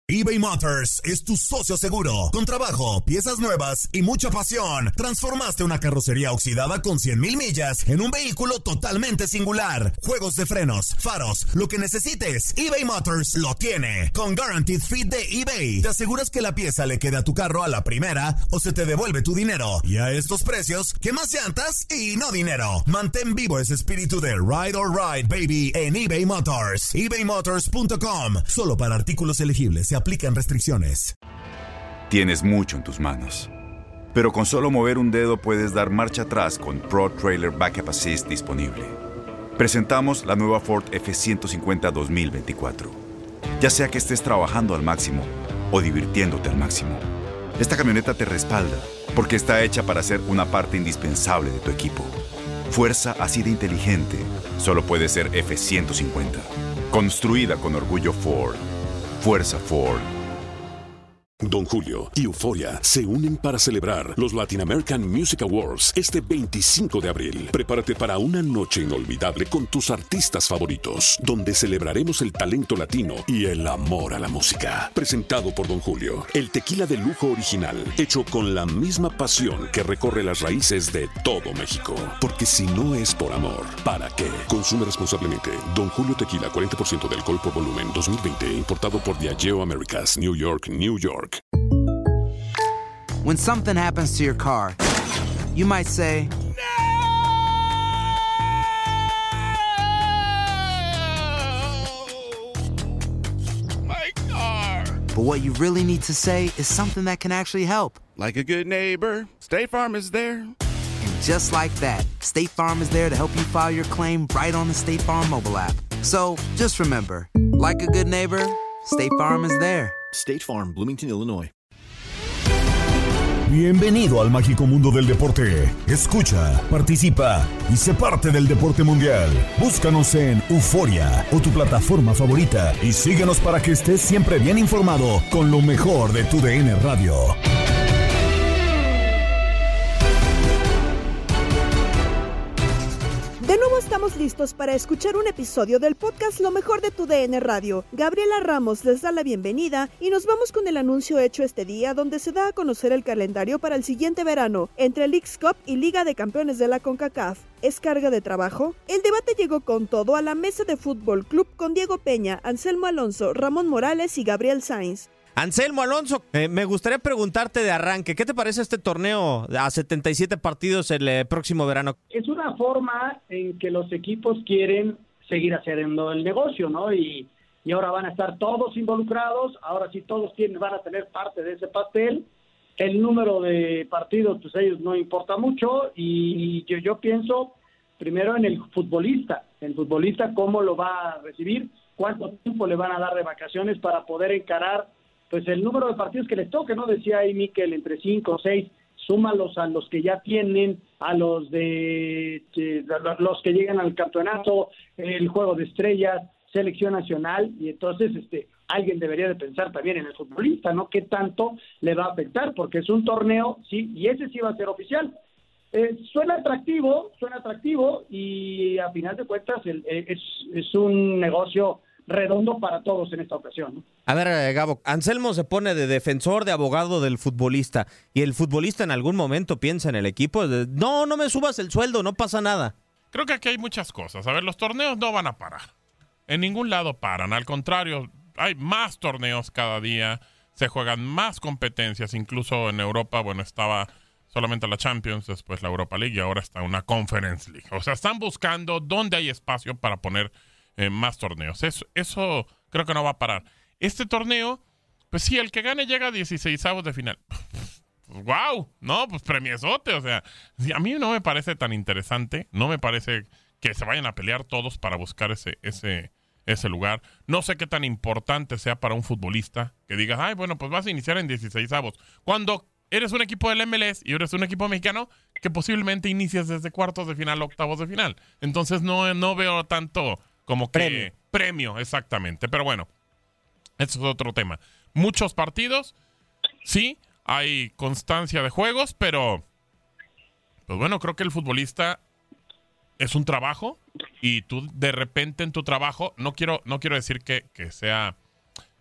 eBay Motors es tu socio seguro. Con trabajo, piezas nuevas y mucha pasión, transformaste una carrocería oxidada con 100,000 millas en un vehículo totalmente singular. Juegos de frenos, faros, lo que necesites, eBay Motors lo tiene. Con Guaranteed Fit de eBay, te aseguras que la pieza le quede a tu carro a la primera o se te devuelve tu dinero. Y a estos precios, ¿qué más llantas y no dinero? Mantén vivo ese espíritu de Ride or Ride, baby, en eBay Motors. ebaymotors.com. Solo para artículos elegibles. Se aplican restricciones. Tienes mucho en tus manos, pero con solo mover un dedo puedes dar marcha atrás con Pro Trailer Backup Assist disponible. Presentamos la nueva Ford F-150 2024. Ya sea que estés trabajando al máximo o divirtiéndote al máximo, esta camioneta te respalda porque está hecha para ser una parte indispensable de tu equipo. Fuerza así de inteligente solo puede ser F-150. Construida con orgullo Ford. Fuerza Ford. Don Julio y Euphoria se unen para celebrar los Latin American Music Awards este 25 de abril. Prepárate para una noche inolvidable con tus artistas favoritos, donde celebraremos el talento latino y el amor a la música. Presentado por Don Julio, el tequila de lujo original, hecho con la misma pasión que recorre las raíces de todo México. Porque si no es por amor, ¿para qué? Consume responsablemente. Don Julio Tequila, 40% de alcohol por volumen, 2020, importado por Diageo Americas, New York, New York. When something happens to your car, you might say, My car! but what you really need to say is something that can actually help. Like a good neighbor, State Farm is there. And just like that, State Farm is there to help you file your claim right on the State Farm mobile app. So just remember, like a good neighbor, State Farm is there. State Farm, Bloomington, Illinois. Bienvenido al mágico mundo del deporte. Escucha, participa y sé parte del deporte mundial. Búscanos en Euforia o tu plataforma favorita y síguenos para que estés siempre bien informado con lo mejor de tu DN Radio. De nuevo estamos listos para escuchar un episodio del podcast Lo Mejor de tu DN Radio. Gabriela Ramos les da la bienvenida y nos vamos con el anuncio hecho este día donde se da a conocer el calendario para el siguiente verano entre Leagues Cup y Liga de Campeones de la CONCACAF. ¿Es carga de trabajo? El debate llegó con todo a la mesa de Fútbol Club con Diego Peña, Anselmo Alonso, Ramón Morales y Gabriel Sainz. Anselmo Alonso, me gustaría preguntarte de arranque, ¿qué te parece este torneo a 77 partidos el próximo verano? Es una forma en que los equipos quieren seguir haciendo el negocio, ¿no? Y ahora van a estar todos involucrados, ahora sí todos van a tener parte de ese pastel. El número de partidos, pues a ellos no importa mucho, y yo pienso primero en el futbolista cómo lo va a recibir, cuánto tiempo le van a dar de vacaciones para poder encarar pues el número de partidos que les toque, ¿no? Decía ahí Mikel, entre 5 o 6, súmalos a los que ya tienen, a los los que llegan al campeonato, el juego de estrellas, selección nacional, y entonces alguien debería de pensar también en el futbolista, ¿no? ¿Qué tanto le va a afectar? Porque es un torneo, sí, y ese sí va a ser oficial. Suena atractivo, y a final de cuentas es un negocio redondo para todos en esta ocasión, ¿no? A ver, Gabo, Anselmo se pone de defensor, de abogado del futbolista, y el futbolista en algún momento piensa en el equipo, no me subas el sueldo, no pasa nada. Creo que aquí hay muchas cosas. A ver, los torneos no van a parar. En ningún lado paran. Al contrario, hay más torneos cada día, se juegan más competencias, incluso en Europa, bueno, estaba solamente la Champions, después la Europa League y ahora está una Conference League. O sea, están buscando dónde hay espacio para poner más torneos. Eso creo que no va a parar. Este torneo, pues sí, el que gane llega a 16avos de final. ¡Wow! No, pues premiesote. O sea, a mí no me parece tan interesante. No me parece que se vayan a pelear todos para buscar ese lugar. No sé qué tan importante sea para un futbolista que digas, ay, bueno, pues vas a iniciar en 16avos. Cuando eres un equipo del MLS y eres un equipo mexicano que posiblemente inicias desde cuartos de final, octavos de final. Entonces no veo tanto como que premio, exactamente. Pero bueno, eso es otro tema. Muchos partidos, sí, hay constancia de juegos, pero pues bueno, creo que el futbolista es un trabajo y tú de repente en tu trabajo, no quiero decir que sea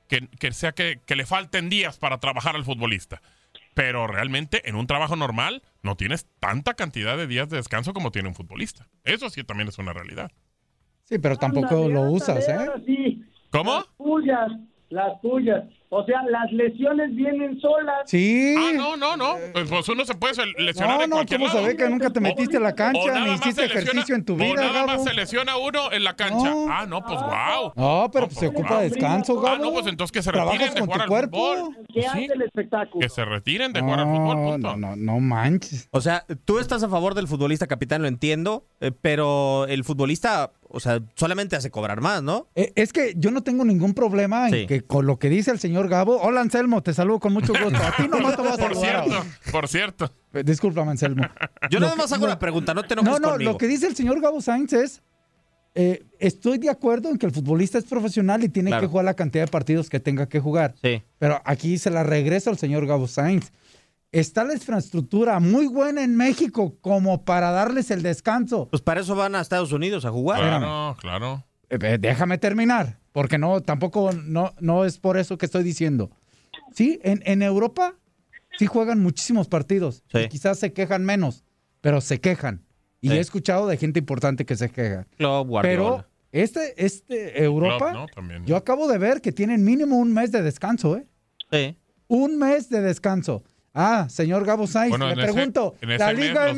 que le falten días para trabajar al futbolista. Pero realmente en un trabajo normal no tienes tanta cantidad de días de descanso como tiene un futbolista. Eso sí también es una realidad. Sí, pero tampoco lo usas, ¿eh? Sí. ¿Cómo? Las puyas. O sea, las lesiones vienen solas. Sí. No. Pues uno se puede lesionar en cualquier ¿cómo lado. se ve que nunca te metiste a la cancha ni hiciste ejercicio en tu vida, O nada más Gabo? se lesiona uno en la cancha. Pues wow. No, pero pues se ocupa descanso, Gabo. Pues entonces que se ¿Trabajas retiren de con jugar tu al cuerpo? fútbol. ¿Qué hace el espectáculo? Que se retiren de jugar al fútbol, punto. No manches. O sea, tú estás a favor del futbolista, capitán, lo entiendo, pero el futbolista, o sea, solamente hace cobrar más, ¿no? Es que yo no tengo ningún problema en que con lo que dice el señor Gabo. Hola, Anselmo, te saludo con mucho gusto. A ti nomás te voy a saludar. Por cierto. Discúlpame, Anselmo. Yo nada más hago una pregunta, no te enojes conmigo. Lo que dice el señor Gabo Sainz es, estoy de acuerdo en que el futbolista es profesional y tiene que jugar la cantidad de partidos que tenga que jugar. Sí. Pero aquí se la regreso al señor Gabo Sainz. Está la infraestructura muy buena en México como para darles el descanso. Pues para eso van a Estados Unidos a jugar. Claro. Déjame terminar, porque tampoco es por eso que estoy diciendo. Sí, en Europa sí juegan muchísimos partidos. Sí. Y quizás se quejan menos, pero se quejan. Y he escuchado de gente importante que se queja. Pero Europa, Klopp, ¿no? También. yo acabo de ver que tienen mínimo un mes de descanso, ¿eh? Sí. Un mes de descanso. Señor Gabo Sainz, le pregunto, la Liga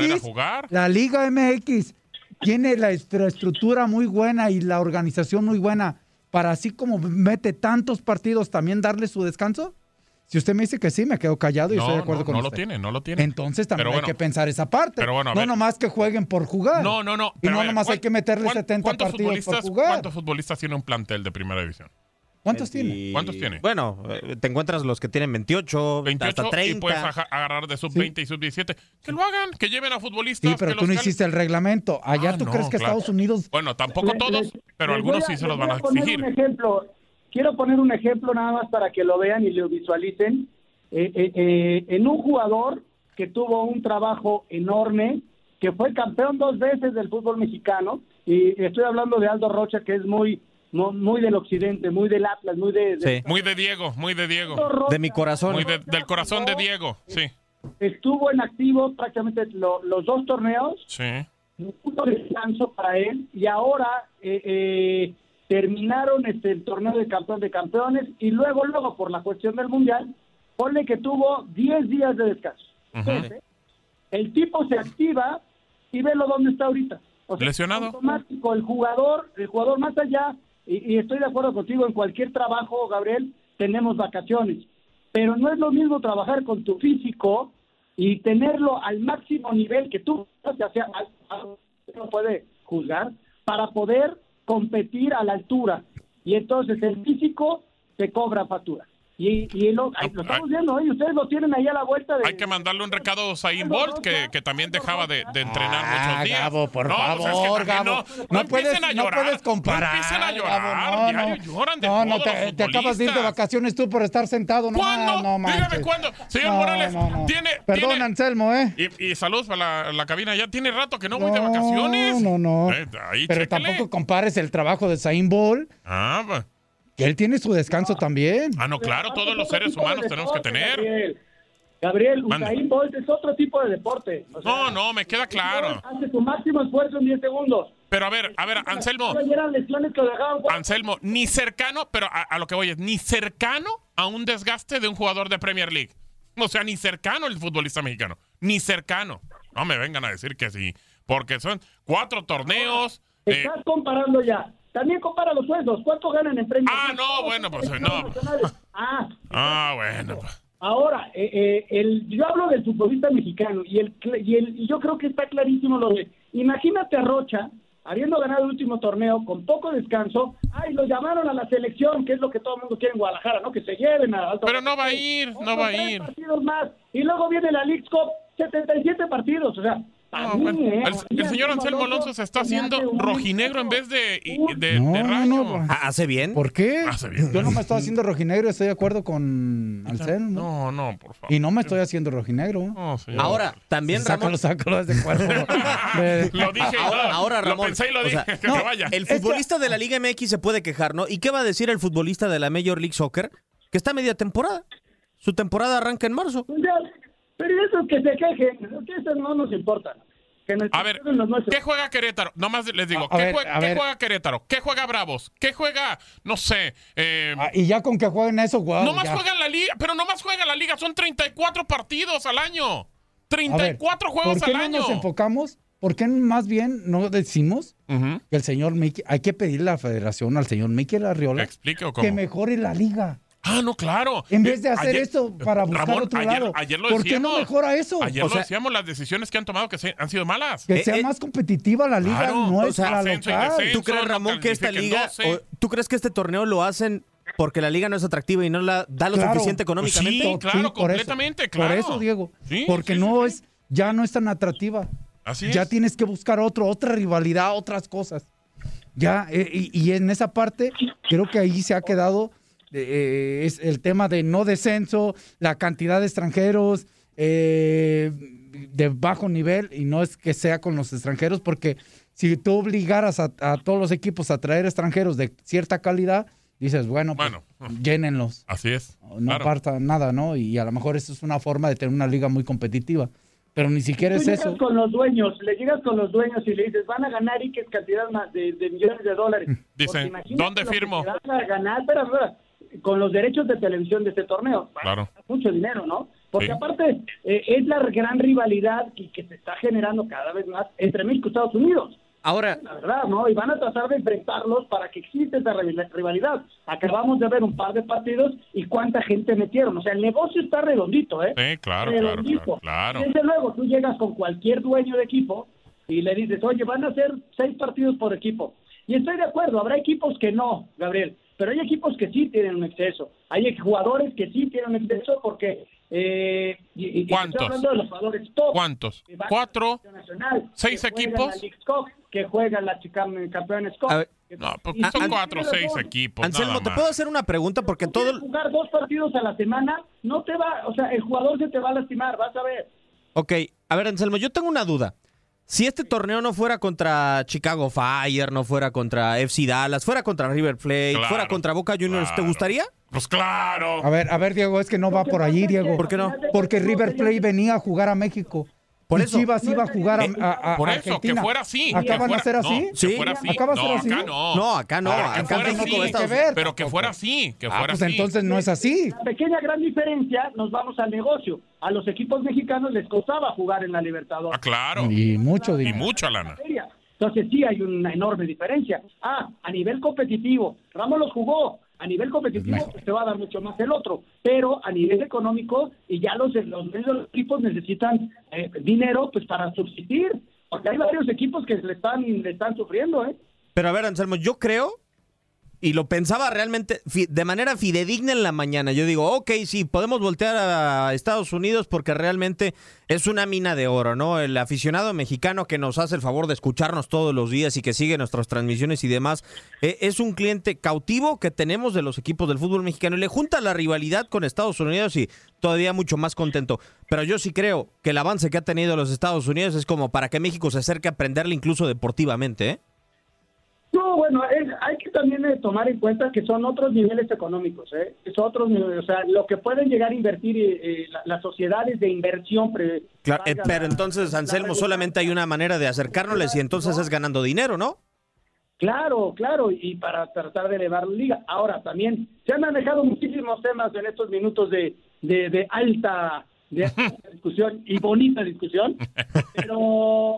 MX tiene la infraestructura muy buena y la organización muy buena para, así como mete tantos partidos, también darle su descanso. Si usted me dice que sí, me quedo callado y estoy de acuerdo con usted. No lo tiene. Entonces también hay que pensar esa parte. Pero bueno, no nomás que jueguen por jugar. No. Y no nomás hay que meterle 70 partidos por jugar. ¿Cuántos futbolistas tiene un plantel de primera división? ¿Cuántos tiene? ¿Cuántos tiene? Bueno, te encuentras los que tienen 28 hasta 30. Y puedes agarrar de sub-20 y sub-17. Que lo hagan, que lleven a futbolistas. Sí, pero tú no hiciste el reglamento. Allá tú crees que Estados Unidos... Bueno, tampoco todos, pero algunos sí se los van a exigir. Quiero poner un ejemplo nada más para que lo vean y lo visualicen. En un jugador que tuvo un trabajo enorme, que fue campeón 2 veces del fútbol mexicano, y estoy hablando de Aldo Rocha, que es muy del occidente, muy del Atlas, muy de muy de Diego. Rocha, de mi corazón. Muy del corazón de Diego, sí. Estuvo en activo prácticamente los 2 torneos. Sí. Un punto de descanso para él, y ahora terminaron el torneo de campeón de campeones, y luego por la cuestión del mundial, ponle que tuvo 10 días de descanso. Entonces, el tipo se activa y velo dónde está ahorita. O sea, lesionado. Automático, el jugador más allá, y estoy de acuerdo contigo, en cualquier trabajo, Gabriel, tenemos vacaciones, pero no es lo mismo trabajar con tu físico y tenerlo al máximo nivel que tú, no puede juzgar, para poder competir a la altura, y entonces el físico se cobra factura. Y lo estamos viendo, y ustedes lo tienen ahí a la vuelta de... Hay que mandarle un recado a Usain Bolt, que también dejaba de entrenar muchos días. Gabo, por favor, Gabo. No puedes comparar. No empiecen a Gabo, llorar. Diario lloran de todo, te acabas de ir de vacaciones tú por estar sentado. ¿Cuándo? No manches. Dígame cuándo. Señor Morales, Perdón, Anselmo, Y saludos para la cabina. Ya tiene rato que no voy de vacaciones. No. Ahí, pero chéquele. tampoco compares el trabajo de Usain Bolt. Pues. Que él tiene su descanso también. No, claro, todos los seres humanos tenemos que tener. Gabriel, Usain Bolt es otro tipo de deporte. O sea, no, me queda claro. Hace su máximo esfuerzo en 10 segundos. Pero a ver, Anselmo. Eran lesiones que lo dejaban. Anselmo, ni cercano, pero a lo que voy es, ni cercano a un desgaste de un jugador de Premier League. O sea, ni cercano el futbolista mexicano. Ni cercano. No me vengan a decir que sí. Porque son 4 torneos. Estás comparando ya. También compara los sueldos. ¿Cuánto ganan en Premier League? Bueno, pues no. Bueno. Pues. Ahora, yo hablo del futbolista mexicano y yo creo que está clarísimo lo de... Imagínate a Rocha, habiendo ganado el último torneo, con poco descanso, lo llamaron a la selección, que es lo que todo el mundo quiere en Guadalajara, ¿no? Que se lleven a... Pero no va a ir. Partidos más. Y luego viene la Leagues Cup, 77 partidos. O sea, El señor Anselmo Alonso se está haciendo rojinegro en vez de rayo. No. ¿Hace bien? ¿Por qué? Hace bien. Yo no me estoy haciendo rojinegro, estoy de acuerdo con Anselmo. No, por favor. Y no me estoy haciendo rojinegro. No, señor. Ahora, también Sácalo desde cuerpo. Lo dije. Ahora, Ramón. Lo pensé y lo dije. Que se vaya. El futbolista de la Liga MX se puede quejar, ¿no? ¿Y qué va a decir el futbolista de la Major League Soccer? Que está a media temporada. Su temporada arranca en marzo. Pero eso que se quejen, que eso no nos importa. A ver, ¿qué juega Querétaro? Nomás les digo, ¿qué juega Querétaro? ¿Qué juega Bravos? ¿Qué juega, no sé? Y ya con que jueguen eso, guau. Nomás juegan la liga, pero nomás juegan la liga, son 34 partidos al año. 34 juegos al año. ¿Por qué no nos enfocamos? ¿Por qué más bien no decimos que el señor Mickey, hay que pedirle a la federación, al señor Mickey Arriola, que mejore la liga? Ah, no, claro. En vez de hacer esto para buscar Ramón, otro lado. Ayer lo ¿Por qué no mejora eso? Ayer lo decíamos, las decisiones que han tomado que han sido malas. Que sea más competitiva la liga, no es la local. ¿Tú crees, Ramón, que esta liga, tú crees que este torneo lo hacen porque la liga no es atractiva y no la da lo suficiente económicamente? Sí, claro, completamente, claro. Por eso, Diego. Sí, porque ya no es tan atractiva. Así ya es. tienes que buscar otra rivalidad, otras cosas. Ya, y en esa parte, creo que ahí se ha quedado es el tema de no descenso, la cantidad de extranjeros de bajo nivel, y no es que sea con los extranjeros, porque si tú obligaras a todos los equipos a traer extranjeros de cierta calidad, dices, bueno, pues, llénenlos. Así es. No aparta nada, ¿no? Y a lo mejor eso es una forma de tener una liga muy competitiva. Pero ni siquiera es eso. Con los dueños, le llegas con los dueños y le dices, van a ganar y qué cantidad más de millones de dólares. Dicen, ¿dónde firmo? Van a ganar, espera, con los derechos de televisión de este torneo. Claro. Mucho dinero, ¿no? Porque aparte es la gran rivalidad que se está generando cada vez más entre México y Estados Unidos. Ahora, la verdad, ¿no? Y van a tratar de enfrentarlos para que exista esa rivalidad. Acabamos de ver un par de partidos y cuánta gente metieron. O sea, el negocio está redondito, ¿eh? Sí, claro. Y desde luego, tú llegas con cualquier dueño de equipo y le dices, oye, van a hacer 6 partidos por equipo. Y estoy de acuerdo, habrá equipos que no, Gabriel, pero hay equipos que sí tienen un exceso. Hay jugadores que sí tienen un exceso porque... ¿Cuántos? Estoy hablando de los jugadores top. ¿Cuántos? 4, 6 equipos. Que juegan la Campeones Cup. No, pues son 4 o 6 equipos. Anselmo, ¿te puedo hacer una pregunta? Porque todo... Jugar 2 partidos a la semana no te va... O sea, el jugador se te va a lastimar, vas a ver. Ok, a ver, Anselmo, yo tengo una duda. Si este torneo no fuera contra Chicago Fire, no fuera contra FC Dallas, fuera contra River Plate, fuera contra Boca Juniors, ¿te gustaría? Pues claro. A ver, Diego, es que no va por allí, Diego. ¿Por qué no? Porque River Plate venía a jugar a México. Por y eso. Chivas iba a jugar a por eso, Argentina. que fuera así. ¿Acaban a ser así? No, que fuera así. ¿Acaba a ser así? Acá no. No, acá no. Acá México va a estar... Pero que fuera así. Que fuera pues así. entonces no es así. La pequeña gran diferencia, nos vamos al negocio. A los equipos mexicanos les costaba jugar en la Libertadores. Ah, claro. Y mucho dinero. Y mucha lana. Entonces sí hay una enorme diferencia. A nivel competitivo, Ramos los jugó. A nivel competitivo te va a dar mucho más el otro, pero a nivel económico y ya los equipos necesitan dinero pues para subsistir, porque hay varios equipos que le están sufriendo, ¿eh? Pero a ver, Anselmo, yo creo, y lo pensaba realmente de manera fidedigna en la mañana, yo digo, ok, sí, podemos voltear a Estados Unidos porque realmente es una mina de oro, ¿no? El aficionado mexicano que nos hace el favor de escucharnos todos los días y que sigue nuestras transmisiones y demás, es un cliente cautivo que tenemos de los equipos del fútbol mexicano y le junta la rivalidad con Estados Unidos y todavía mucho más contento. Pero yo sí creo que el avance que ha tenido los Estados Unidos es como para que México se acerque a aprenderle incluso deportivamente, ¿eh? No, bueno, hay que también tomar en cuenta que son otros niveles económicos, es otros niveles, o sea, lo que pueden llegar a invertir las sociedades de inversión. Claro, pero entonces, Anselmo, solamente hay una manera de acercárnosles y entonces es ganando dinero, ¿no? Claro, y para tratar de elevar la liga. Ahora, también se han manejado muchísimos temas en estos minutos de alta discusión y bonita discusión, pero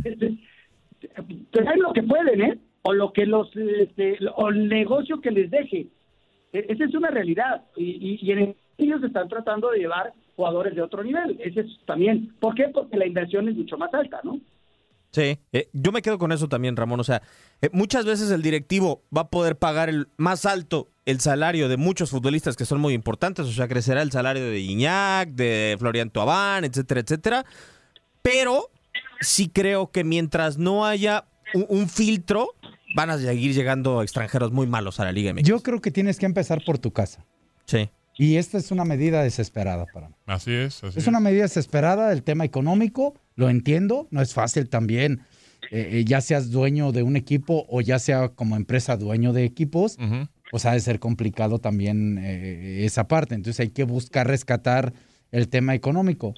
traen lo que pueden, o lo que o el negocio que les deje. Esa es una realidad y ellos están tratando de llevar jugadores de otro nivel. Ese es también. ¿Por qué? Porque la inversión es mucho más alta, ¿no? Sí, yo me quedo con eso también, Ramón. O sea, muchas veces el directivo va a poder pagar el más alto el salario de muchos futbolistas que son muy importantes. O sea, crecerá el salario de Iñak, de Florian Thauvin, etcétera, etcétera. Pero sí creo que mientras no haya un filtro, van a seguir llegando extranjeros muy malos a la Liga MX. Yo creo que tienes que empezar por tu casa. Sí. Y esta es una medida desesperada para mí. Así es. Es una medida desesperada, el tema económico, lo entiendo, no es fácil también, ya seas dueño de un equipo o ya sea como empresa dueño de equipos, pues ha de ser complicado también esa parte. Entonces hay que buscar rescatar el tema económico.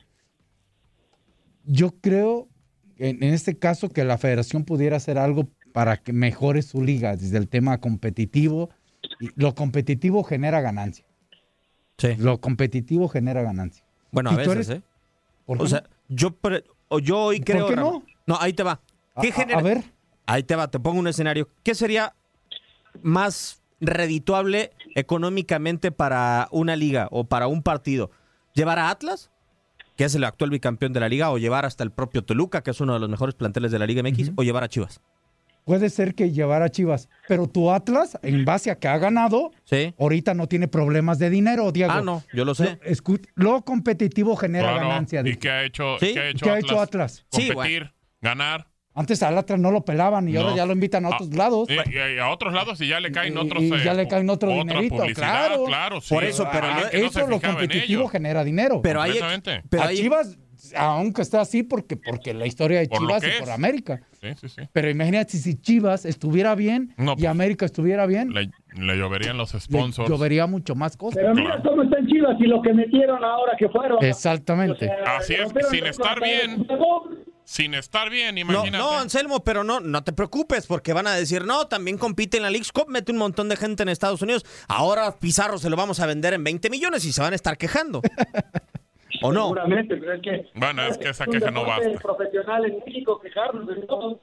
Yo creo, en este caso, que la federación pudiera hacer algo para que mejore su liga desde el tema competitivo. Y lo competitivo genera ganancia. Sí. Lo competitivo genera ganancia. Bueno, a veces, ¿Por qué no? Yo hoy creo... ¿Por qué no? No, ahí te va. A ver. Ahí te va, te pongo un escenario. ¿Qué sería más redituable económicamente para una liga o para un partido? ¿Llevar a Atlas, que es el actual bicampeón de la liga, o llevar hasta el propio Toluca, que es uno de los mejores planteles de la Liga MX, o llevar a Chivas? Puede ser que llevar a Chivas, pero tu Atlas, en base a que ha ganado, ahorita no tiene problemas de dinero, Diego. Ah, no, yo lo sé. Lo competitivo genera ganancia. ¿Y qué ha hecho, ¿Qué ha hecho Atlas? Competir, ganar. Antes al Atlas no lo pelaban y ahora ya lo invitan a otros lados. Y a otros lados y ya le caen otros. Y ya le caen otro dinerito, claro. Sí. Por eso, pero eso lo competitivo genera dinero. Pero a Chivas, aunque está así, porque la historia de Chivas es por América. Sí. Pero imagínate si Chivas estuviera bien y América estuviera bien. Le lloverían los sponsors. Llovería mucho más cosas. Pero mira cómo están Chivas y lo que metieron ahora que fueron. Exactamente. O sea, así es, sin estar bien. Sin estar bien, imagínate. No, Anselmo, pero no te preocupes, porque van a decir, no, también compite en la Leagues Cup, mete un montón de gente en Estados Unidos. Ahora Pizarro se lo vamos a vender en 20 millones y se van a estar quejando. ¿O no? Seguramente, pero es que... Bueno, es que esa queja no basta. Es profesional en México quejarnos de todo.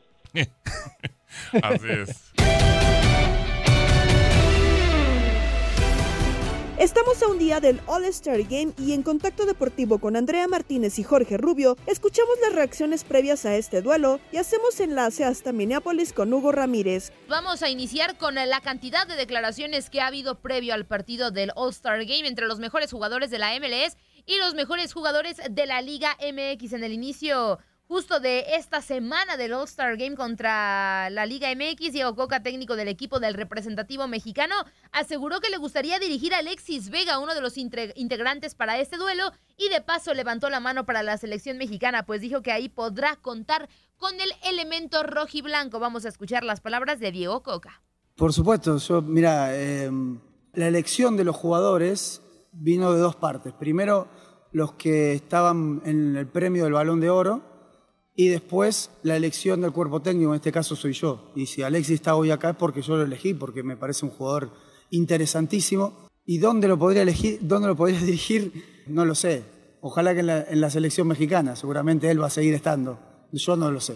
Así es. Estamos a un día del All-Star Game y en Contacto Deportivo con Andrea Martínez y Jorge Rubio, escuchamos las reacciones previas a este duelo y hacemos enlace hasta Minneapolis con Hugo Ramírez. Vamos a iniciar con la cantidad de declaraciones que ha habido previo al partido del All-Star Game entre los mejores jugadores de la MLS y los mejores jugadores de la Liga MX en el inicio justo de esta semana del All-Star Game contra la Liga MX. Diego Coca, técnico del equipo del representativo mexicano, aseguró que le gustaría dirigir a Alexis Vega, uno de los integrantes para este duelo, y de paso levantó la mano para la selección mexicana, pues dijo que ahí podrá contar con el elemento rojiblanco. Vamos a escuchar las palabras de Diego Coca. Por supuesto, la elección de los jugadores vino de dos partes. Primero, los que estaban en el premio del Balón de Oro, y después la elección del cuerpo técnico, en este caso soy yo. Y si Alexis está hoy acá es porque yo lo elegí, porque me parece un jugador interesantísimo. ¿Y dónde lo podría elegir, dónde lo podría dirigir? No lo sé. Ojalá que en la selección mexicana, seguramente él va a seguir estando. Yo no lo sé.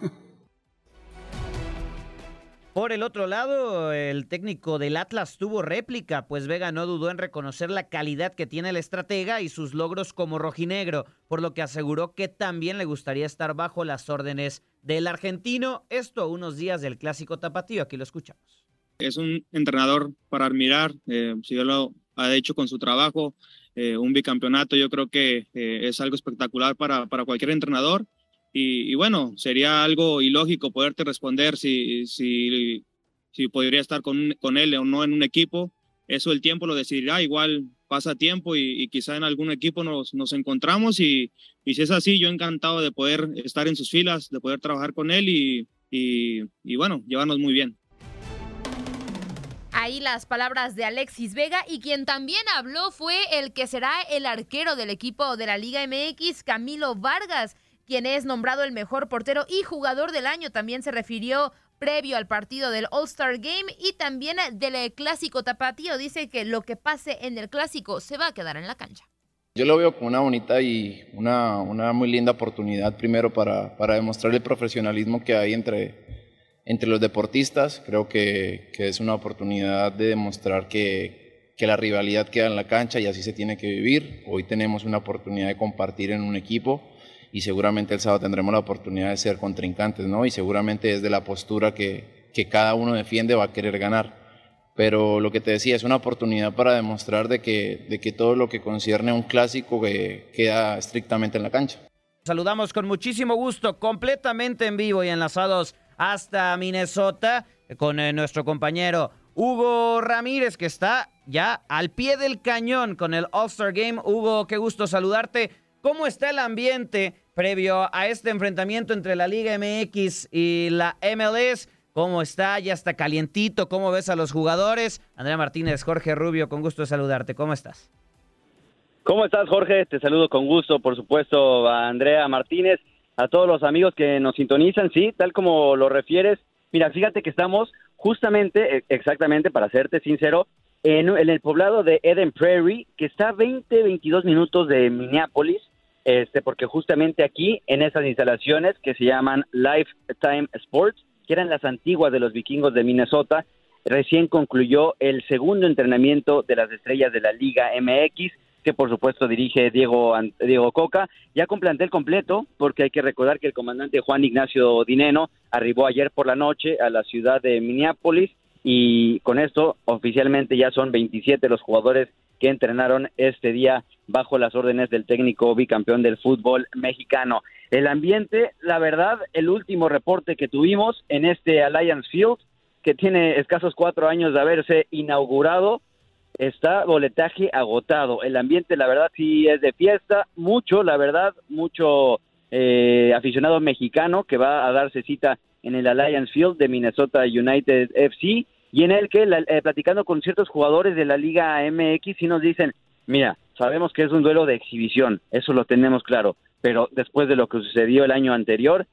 Por el otro lado, el técnico del Atlas tuvo réplica, pues Vega no dudó en reconocer la calidad que tiene el estratega y sus logros como rojinegro, por lo que aseguró que también le gustaría estar bajo las órdenes del argentino. Esto a unos días del clásico tapatío, aquí lo escuchamos. Es un entrenador para admirar, si él lo ha hecho con su trabajo, un bicampeonato, yo creo que es algo espectacular para cualquier entrenador. Y bueno, sería algo ilógico poderte responder si podría estar con él o no en un equipo. Eso el tiempo lo decidirá, igual pasa tiempo y quizá en algún equipo nos encontramos y si es así, yo encantado de poder estar en sus filas, de poder trabajar con él y bueno, llevarnos muy bien. Ahí las palabras de Alexis Vega, y quien también habló fue el que será el arquero del equipo de la Liga MX, Camilo Vargas, quien es nombrado el mejor portero y jugador del año. También se refirió previo al partido del All-Star Game y también del clásico tapatío. Dice que lo que pase en el clásico se va a quedar en la cancha. Yo lo veo como una bonita y una muy linda oportunidad, primero para demostrar el profesionalismo que hay entre los deportistas. Creo que es una oportunidad de demostrar que la rivalidad queda en la cancha y así se tiene que vivir. Hoy tenemos una oportunidad de compartir en un equipo y seguramente el sábado tendremos la oportunidad de ser contrincantes, ¿no? Y seguramente desde la postura que cada uno defiende va a querer ganar. Pero lo que te decía, es una oportunidad para demostrar de que todo lo que concierne a un clásico queda estrictamente en la cancha. Saludamos con muchísimo gusto, completamente en vivo y enlazados hasta Minnesota con nuestro compañero Hugo Ramírez, que está ya al pie del cañón con el All-Star Game. Hugo, qué gusto saludarte. ¿Cómo está el ambiente previo a este enfrentamiento entre la Liga MX y la MLS? ¿Cómo está? ¿Ya está calientito? ¿Cómo ves a los jugadores? Andrea Martínez, Jorge Rubio, con gusto saludarte. ¿Cómo estás? ¿Cómo estás, Jorge? Te saludo con gusto, por supuesto, a Andrea Martínez, a todos los amigos que nos sintonizan, sí, tal como lo refieres. Mira, fíjate que estamos justamente, exactamente, para serte sincero, en el poblado de Eden Prairie, que está a 22 minutos de Minneapolis, porque justamente aquí, en esas instalaciones que se llaman Lifetime Sports, que eran las antiguas de los Vikingos de Minnesota, recién concluyó el segundo entrenamiento de las estrellas de la Liga MX, que por supuesto dirige Diego Coca, ya con plantel completo, porque hay que recordar que el comandante Juan Ignacio Dineno arribó ayer por la noche a la ciudad de Minneapolis, y con esto oficialmente ya son 27 los jugadores que entrenaron este día bajo las órdenes del técnico bicampeón del fútbol mexicano. El ambiente, la verdad, el último reporte que tuvimos en este Alliance Field, que tiene escasos 4 años de haberse inaugurado, está boletaje agotado. El ambiente, la verdad, sí es de fiesta. Mucho aficionado mexicano que va a darse cita en el Alliance Field de Minnesota United FC, y en el que, platicando con ciertos jugadores de la Liga MX, sí nos dicen, mira, sabemos que es un duelo de exhibición, eso lo tenemos claro, pero después de lo que sucedió el año anterior,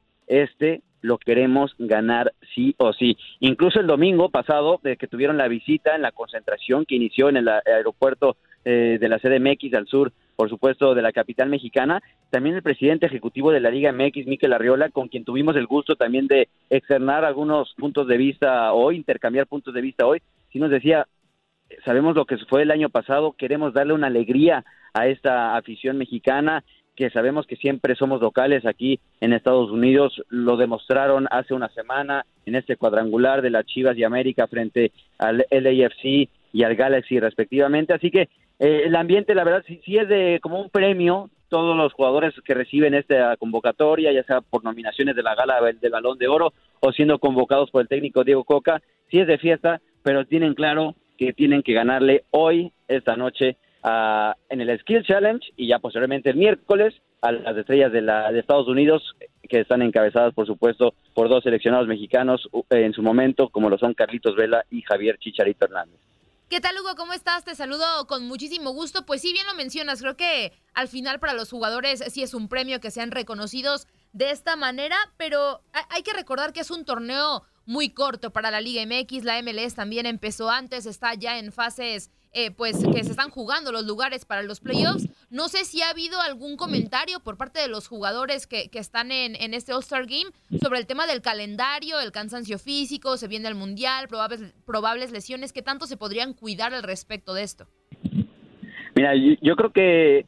lo queremos ganar sí o sí. Incluso el domingo pasado, de que tuvieron la visita en la concentración que inició en el aeropuerto de la CDMX al sur, por supuesto, de la capital mexicana, también el presidente ejecutivo de la Liga MX, Mikel Arriola, con quien tuvimos el gusto también de externar algunos puntos de vista hoy, intercambiar puntos de vista hoy, sí nos decía, sabemos lo que fue el año pasado, queremos darle una alegría a esta afición mexicana, que sabemos que siempre somos locales aquí en Estados Unidos, lo demostraron hace una semana en este cuadrangular de las Chivas y América frente al LAFC y al Galaxy respectivamente, así que el ambiente, la verdad, sí es de como un premio. Todos los jugadores que reciben esta convocatoria, ya sea por nominaciones de la gala del Balón de Oro o siendo convocados por el técnico Diego Coca, sí es de fiesta, pero tienen claro que tienen que ganarle hoy, esta noche, en el Skill Challenge, y ya posteriormente el miércoles a las estrellas de Estados Unidos, que están encabezadas, por supuesto, por 2 seleccionados mexicanos en su momento, como lo son Carlitos Vela y Javier Chicharito Hernández. ¿Qué tal, Hugo? ¿Cómo estás? Te saludo con muchísimo gusto. Pues sí, bien lo mencionas. Creo que al final para los jugadores sí es un premio que sean reconocidos de esta manera, pero hay que recordar que es un torneo muy corto para la Liga MX. La MLS también empezó antes, está ya en fases pues que se están jugando los lugares para los playoffs. No sé si ha habido algún comentario por parte de los jugadores que están en este All-Star Game sobre el tema del calendario, el cansancio físico, se viene el Mundial, probables lesiones. ¿Qué tanto se podrían cuidar al respecto de esto? Mira, yo creo que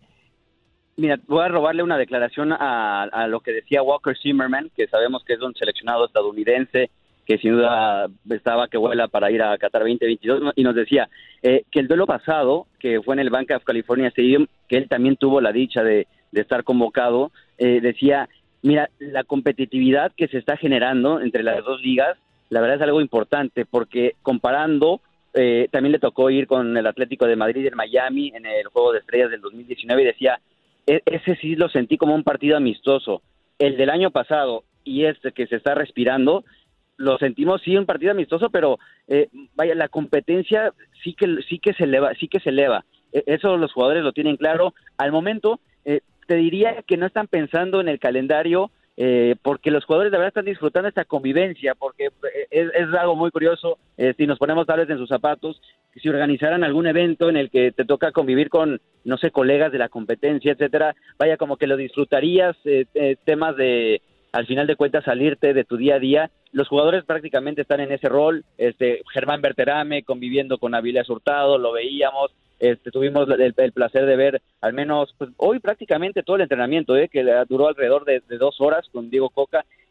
voy a robarle una declaración a lo que decía Walker Zimmerman, que sabemos que es un seleccionado estadounidense que sin duda estaba que vuela para ir a Qatar 2022, y nos decía que el duelo pasado, que fue en el Bank of California Stadium, que él también tuvo la dicha de estar convocado, decía, mira, la competitividad que se está generando entre las dos ligas, la verdad es algo importante, porque comparando, también le tocó ir con el Atlético de Madrid y el Miami en el Juego de Estrellas del 2019, y decía, ese sí lo sentí como un partido amistoso. El del año pasado y que se está respirando, lo sentimos sí un partido amistoso, pero vaya, la competencia sí que se eleva. Eso los jugadores lo tienen claro. Al momento te diría que no están pensando en el calendario, porque los jugadores de verdad están disfrutando esta convivencia, porque es algo muy curioso. Si nos ponemos tal vez en sus zapatos, si organizaran algún evento en el que te toca convivir con, no sé, colegas de la competencia, etcétera, vaya, como que lo disfrutarías, temas de, al final de cuentas, salirte de tu día a día. Los jugadores prácticamente están en ese rol. Germán Berterame conviviendo con Avilés Hurtado, lo veíamos. Tuvimos el placer de ver al menos pues, hoy prácticamente todo el entrenamiento, que duró alrededor de 2 horas con Diego Coca,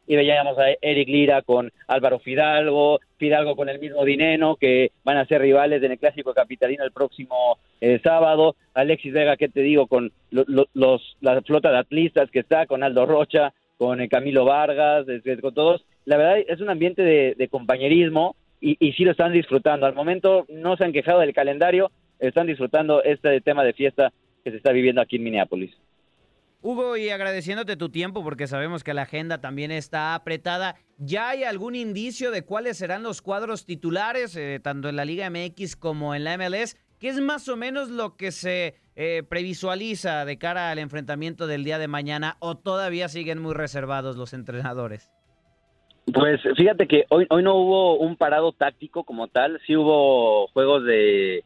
y veíamos a Eric Lira con Álvaro Fidalgo con el mismo Dineno, que van a ser rivales en el Clásico Capitalino el próximo sábado, Alexis Vega, ¿qué te digo? Con la flota de atlistas que está, con Aldo Rocha, con Camilo Vargas, con todos. La verdad es un ambiente de compañerismo y sí lo están disfrutando. Al momento no se han quejado del calendario, están disfrutando este tema de fiesta que se está viviendo aquí en Minneapolis. Hugo, y agradeciéndote tu tiempo porque sabemos que la agenda también está apretada, ¿ya hay algún indicio de cuáles serán los cuadros titulares, tanto en la Liga MX como en la MLS? ¿Qué es más o menos lo que se previsualiza de cara al enfrentamiento del día de mañana, o todavía siguen muy reservados los entrenadores? Pues fíjate que hoy no hubo un parado táctico como tal, sí hubo juegos de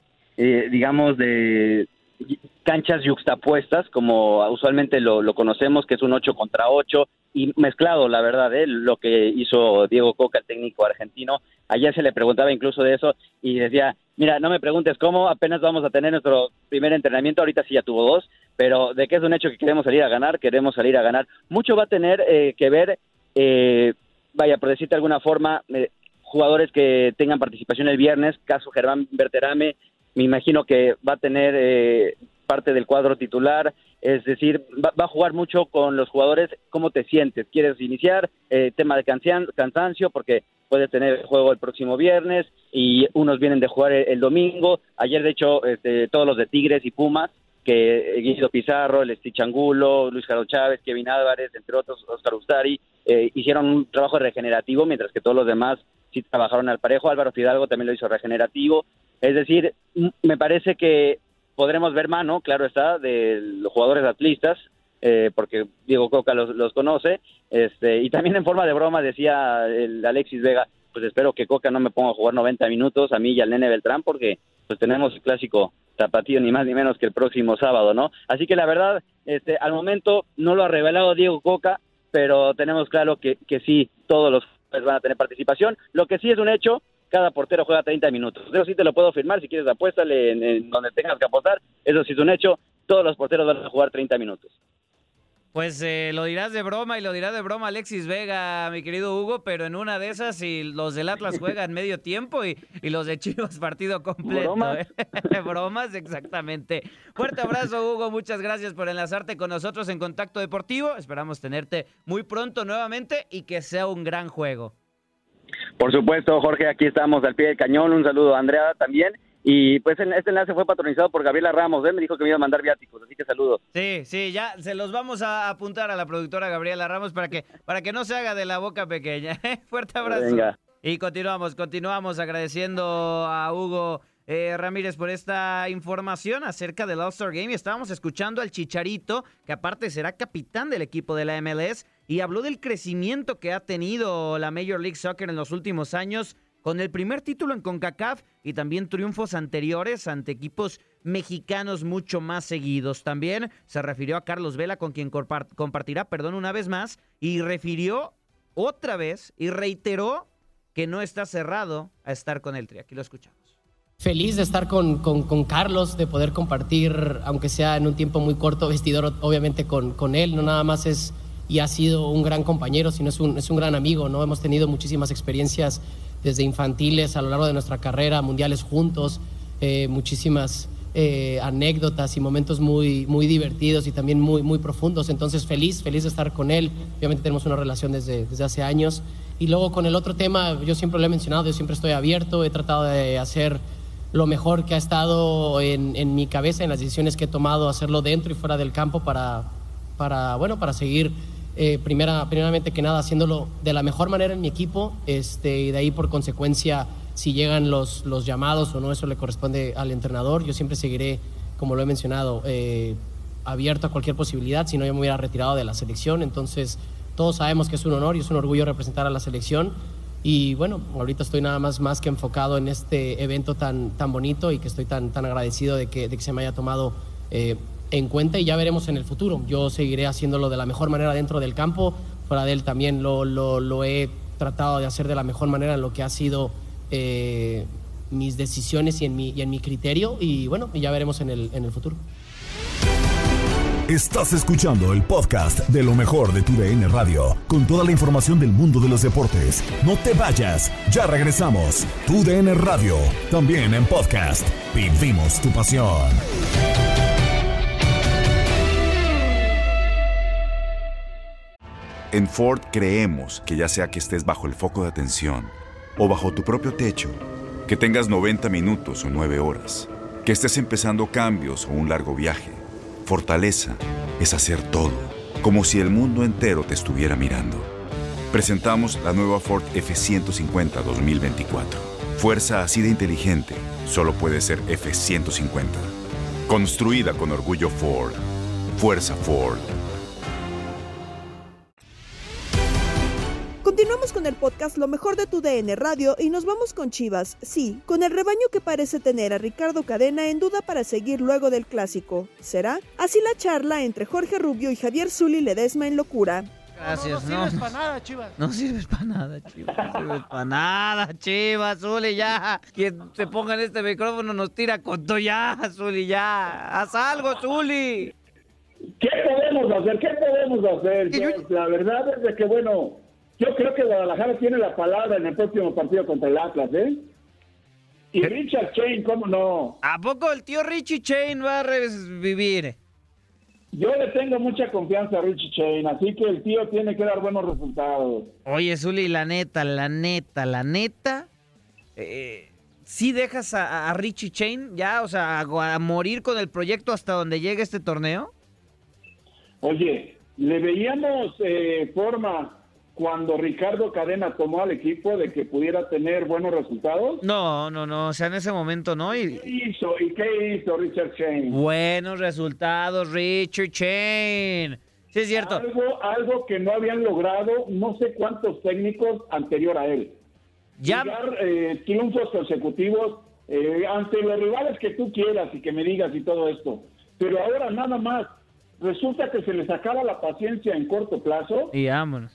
canchas yuxtapuestas, como usualmente lo conocemos, que es un 8 contra 8, y mezclado, la verdad, lo que hizo Diego Coca, el técnico argentino. Ayer se le preguntaba incluso de eso, y decía, mira, no me preguntes cómo, apenas vamos a tener nuestro primer entrenamiento, ahorita sí ya tuvo 2, pero de que es un hecho que queremos salir a ganar. Mucho va a tener que ver, por decirte de alguna forma, jugadores que tengan participación el viernes, caso Germán Berterame, me imagino que va a tener parte del cuadro titular, es decir, va a jugar mucho con los jugadores, cómo te sientes, quieres iniciar, tema de cansancio, porque puedes tener juego el próximo viernes, y unos vienen de jugar el domingo. Ayer, de hecho, todos los de Tigres y Pumas, que Guido Pizarro, el Stitch Angulo, Luis Carlos Chávez, Kevin Álvarez, entre otros, Oscar Ustari, hicieron un trabajo regenerativo, mientras que todos los demás sí trabajaron al parejo. Álvaro Fidalgo también lo hizo regenerativo. Es decir, me parece que podremos ver mano, claro está, de los jugadores atlistas, porque Diego Coca los conoce, y también en forma de broma decía el Alexis Vega, pues espero que Coca no me ponga a jugar 90 minutos a mí y al Nene Beltrán, porque pues tenemos el clásico tapatío ni más ni menos que el próximo sábado, ¿no? Así que la verdad, al momento no lo ha revelado Diego Coca, pero tenemos claro que sí, todos los jugadores van a tener participación. Lo que sí es un hecho, cada portero juega 30 minutos. Eso sí te lo puedo firmar, si quieres apuéstale en donde tengas que apostar. Eso sí es un hecho, todos los porteros van a jugar 30 minutos. Pues lo dirás de broma y lo dirá de broma Alexis Vega, mi querido Hugo, pero en una de esas, si los del Atlas juegan medio tiempo y los de Chivas partido completo. ¿Bromas? Bromas, exactamente. Fuerte abrazo, Hugo, muchas gracias por enlazarte con nosotros en Contacto Deportivo. Esperamos tenerte muy pronto nuevamente y que sea un gran juego. Por supuesto, Jorge, aquí estamos al pie del cañón. Un saludo a Andrea también. Y pues este enlace fue patronizado por Gabriela Ramos, me dijo que me iba a mandar viáticos, así que saludo. Sí, ya se los vamos a apuntar a la productora Gabriela Ramos para que no se haga de la boca pequeña. Fuerte abrazo. Venga. Y continuamos agradeciendo a Hugo Ramírez por esta información acerca del All-Star Game. Y estábamos escuchando al Chicharito, que aparte será capitán del equipo de la MLS, y habló del crecimiento que ha tenido la Major League Soccer en los últimos años, con el primer título en CONCACAF y también triunfos anteriores ante equipos mexicanos mucho más seguidos. También se refirió a Carlos Vela, con quien compartirá una vez más, y refirió otra vez y reiteró que no está cerrado a estar con el Tri. Aquí lo escuchamos. Feliz de estar con Carlos, de poder compartir, aunque sea en un tiempo muy corto, vestidor obviamente con él. No nada más es y ha sido un gran compañero, sino es un gran amigo, ¿no? Hemos tenido muchísimas experiencias desde infantiles a lo largo de nuestra carrera, mundiales juntos, muchísimas anécdotas y momentos muy, muy divertidos y también muy, muy profundos. Entonces feliz de estar con él. Obviamente tenemos una relación desde hace años. Y luego con el otro tema, yo siempre lo he mencionado, yo siempre estoy abierto, he tratado de hacer lo mejor que ha estado en mi cabeza, en las decisiones que he tomado, hacerlo dentro y fuera del campo para seguir primeramente que nada haciéndolo de la mejor manera en mi equipo, y de ahí por consecuencia si llegan los llamados o no, eso le corresponde al entrenador. Yo siempre seguiré, como lo he mencionado, abierto a cualquier posibilidad, si no yo me hubiera retirado de la selección. Entonces todos sabemos que es un honor y es un orgullo representar a la selección, y bueno, ahorita estoy nada más que enfocado en este evento tan bonito, y que estoy tan agradecido de que se me haya tomado en cuenta, y ya veremos en el futuro. Yo seguiré haciéndolo de la mejor manera dentro del campo, fuera de él también lo he tratado de hacer de la mejor manera en lo que ha sido mis decisiones y en mi criterio, y bueno, ya veremos en el futuro. Estás escuchando el podcast de lo mejor de tu DN Radio, con toda la información del mundo de los deportes. No te vayas, ya regresamos. Tu DN Radio, también en podcast. Vivimos tu pasión. En Ford creemos que ya sea que estés bajo el foco de atención o bajo tu propio techo, que tengas 90 minutos o 9 horas, que estés empezando cambios o un largo viaje, fortaleza es hacer todo, como si el mundo entero te estuviera mirando. Presentamos la nueva Ford F-150 2024. Fuerza así de inteligente solo puede ser F-150. Construida con orgullo Ford. Fuerza Ford. Continuamos con el podcast Lo mejor de tu DN Radio y nos vamos con Chivas. Sí, con el rebaño que parece tener a Ricardo Cadena en duda para seguir luego del clásico. ¿Será? Así la charla entre Jorge Rubio y Javier Zuli Ledesma en locura. Gracias, no sirves para nada, Chivas. No sirves para nada, Chivas. No sirves para nada, Chivas, Zuli, ya. Quien se ponga en este micrófono nos tira con todo ya, Zuli, ya. Haz algo, Zuli. ¿Qué podemos hacer? La verdad es de que, bueno, yo creo que Guadalajara tiene la palabra en el próximo partido contra el Atlas, ¿eh? Y Richard Chain, ¿cómo no? ¿A poco el tío Richie Chain va a revivir? Yo le tengo mucha confianza a Richie Chain, así que el tío tiene que dar buenos resultados. Oye, Zuli, la neta, ¿sí dejas a Richie Chain ya, o sea, a morir con el proyecto hasta donde llegue este torneo? Oye, le veíamos forma cuando Ricardo Cadena tomó al equipo de que pudiera tener buenos resultados. No, o sea, en ese momento no. ¿Qué hizo Richard Chain? Buenos resultados, Richard Chain. Sí, es cierto. Algo que no habían logrado no sé cuántos técnicos anterior a él. Llegar triunfos consecutivos ante los rivales que tú quieras y que me digas y todo esto. Pero ahora nada más. Resulta que se les acaba la paciencia en corto plazo. Y vámonos.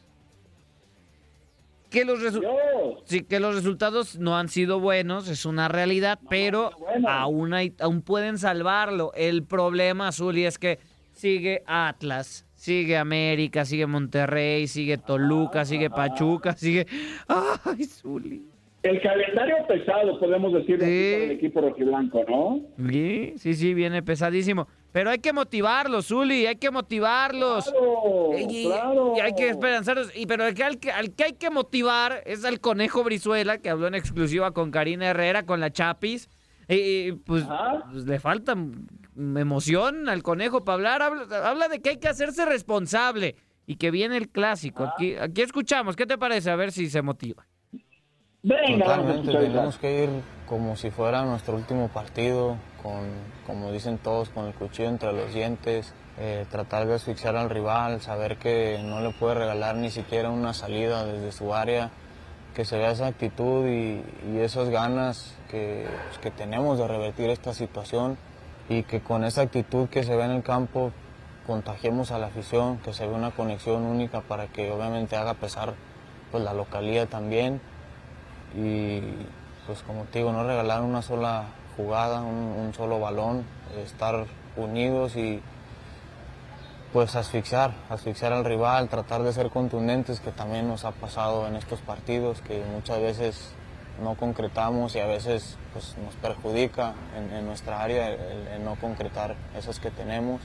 Que los resultados no han sido buenos, es una realidad, pero aún pueden salvarlo. El problema, Zuli, es que sigue Atlas, sigue América, sigue Monterrey, sigue Toluca, sigue Pachuca, sigue... ¡Ay, Zuli! El calendario pesado, podemos decir, del equipo rojiblanco, ¿no? Sí, viene pesadísimo. Pero hay que motivarlos, Zuli, hay que motivarlos. Claro. Y hay que esperanzarlos. Pero al que hay que motivar es al Conejo Brizuela, que habló en exclusiva con Karina Herrera, con la Chapis. Pues le falta emoción al Conejo para hablar. Habla de que hay que hacerse responsable y que viene el clásico. Aquí escuchamos. ¿Qué te parece? A ver si se motiva. Totalmente, tenemos que ir como si fuera nuestro último partido, como dicen todos, con el cuchillo entre los dientes, tratar de asfixiar al rival, saber que no le puede regalar ni siquiera una salida desde su área, que se vea esa actitud y esas ganas que tenemos de revertir esta situación y que con esa actitud que se ve en el campo contagiemos a la afición, que se vea una conexión única para que obviamente haga pesar pues la localía también. Y pues como te digo, no regalar una sola jugada, un solo balón, estar unidos y pues asfixiar al rival, tratar de ser contundentes, que también nos ha pasado en estos partidos, que muchas veces no concretamos y a veces pues nos perjudica en nuestra área el no concretar esas que tenemos.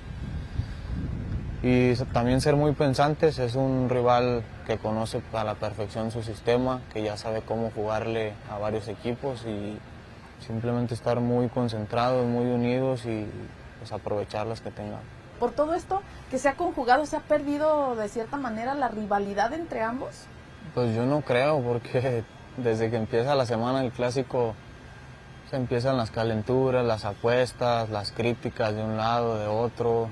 Y también ser muy pensantes, es un rival que conoce a la perfección su sistema, que ya sabe cómo jugarle a varios equipos y simplemente estar muy concentrados, muy unidos y pues aprovechar las que tengan. Por todo esto que se ha conjugado, ¿se ha perdido de cierta manera la rivalidad entre ambos? Pues yo no creo, porque desde que empieza la semana del clásico se empiezan las calenturas, las apuestas, las críticas de un lado, de otro.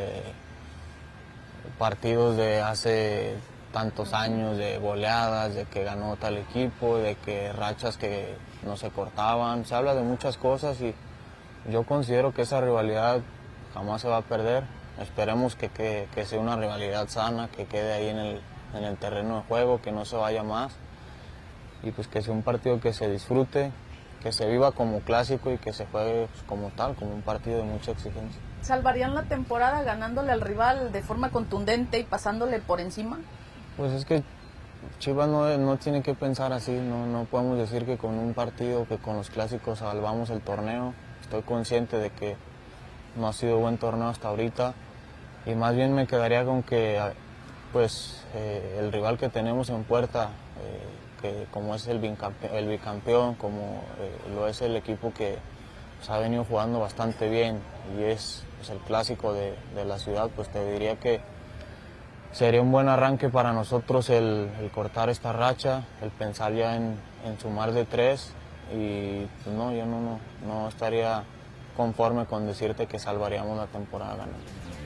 Partidos de hace tantos años de goleadas, de que ganó tal equipo, de que rachas que no se cortaban. Se habla de muchas cosas y yo considero que esa rivalidad jamás se va a perder. Esperemos que sea una rivalidad sana, que quede ahí en el terreno de juego, que no se vaya más y pues que sea un partido que se disfrute, que se viva como clásico y que se juegue pues, como tal, como un partido de mucha exigencia. ¿salvarían la temporada ganándole al rival de forma contundente y pasándole por encima? Pues es que Chivas no tiene que pensar así, no podemos decir que con un partido, que con los clásicos salvamos el torneo. Estoy consciente de que no ha sido buen torneo hasta ahorita y más bien me quedaría con que pues el rival que tenemos en puerta, que como es el bicampeón, como lo es el equipo que pues, ha venido jugando bastante bien y es pues, el clásico de la ciudad, pues te diría que sería un buen arranque para nosotros el cortar esta racha, el pensar ya en sumar de 3 y pues no, yo no estaría conforme con decirte que salvaríamos la temporada ganando.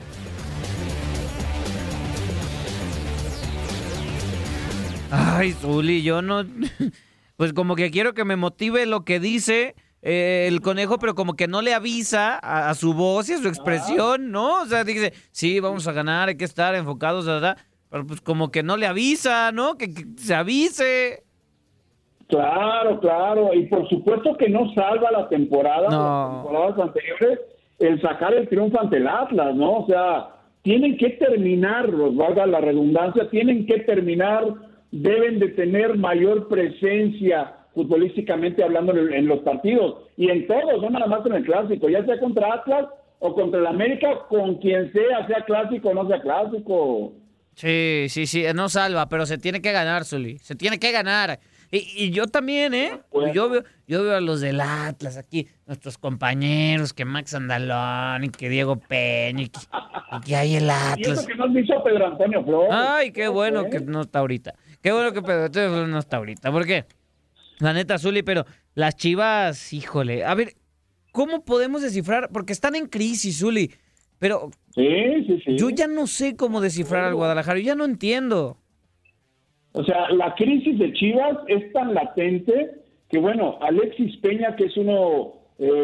Ay, Zuli, yo no... Pues como que quiero que me motive lo que dice el conejo, pero como que no le avisa a su voz y a su expresión, ¿no? O sea, dice, sí, vamos a ganar, hay que estar enfocados, ¿verdad? Pero pues como que no le avisa, ¿no? Que se avise. Claro, y por supuesto que no salva la temporada, las temporadas anteriores, el sacar el triunfo ante el Atlas, ¿no? O sea, tienen que terminar, valga la redundancia, deben de tener mayor presencia futbolísticamente hablando en los partidos, y en todos, no nada más en el clásico, ya sea contra Atlas o contra el América, con quien sea clásico o no sea clásico. Sí, no salva, pero se tiene que ganar, Zuli, se tiene que ganar. Y yo también, pues yo veo a los del Atlas aquí, nuestros compañeros, que Max Andalón, y que Diego Peña, y que hay el Atlas. Y eso que nos hizo Pedro Antonio Flores. Ay, qué bueno que no está ahorita. Qué bueno que Pedro Antonio Flores no está ahorita. ¿Por qué? La neta, Zuli, pero las Chivas, híjole. A ver, ¿cómo podemos descifrar? Porque están en crisis, Zuli. Pero sí. Yo ya no sé cómo descifrar al Guadalajara. Yo ya no entiendo. O sea, la crisis de Chivas es tan latente que, bueno, Alexis Peña, que es uno